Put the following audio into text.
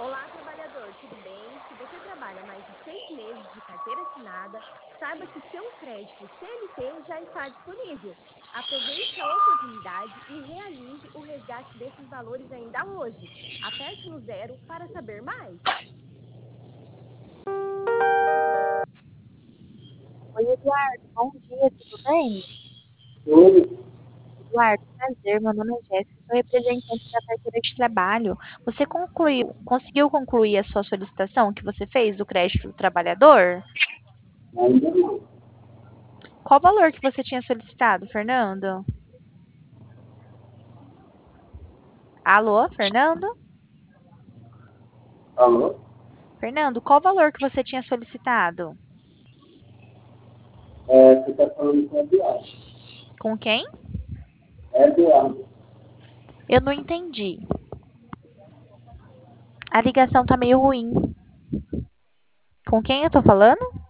Olá, trabalhador, tudo bem? Se você trabalha mais de 6 meses de carteira assinada, saiba que seu crédito CLT já está disponível. Aproveite a oportunidade e realize o resgate desses valores ainda hoje. Aperte no 0 para saber mais. Oi, Eduardo, bom dia, tudo bem? Oi, Eduardo, prazer, meu nome é Jéssica, sou representante da carteira de trabalho. Você conseguiu concluir a sua solicitação que você fez do crédito do trabalhador? ainda não. Qual o valor que você tinha solicitado, Fernando? Alô, Fernando? Alô? Fernando, qual o valor que você tinha solicitado? Você está falando com o Eduardo. Com quem? Eduardo. Eu não entendi. A ligação tá meio ruim. Com quem eu tô falando?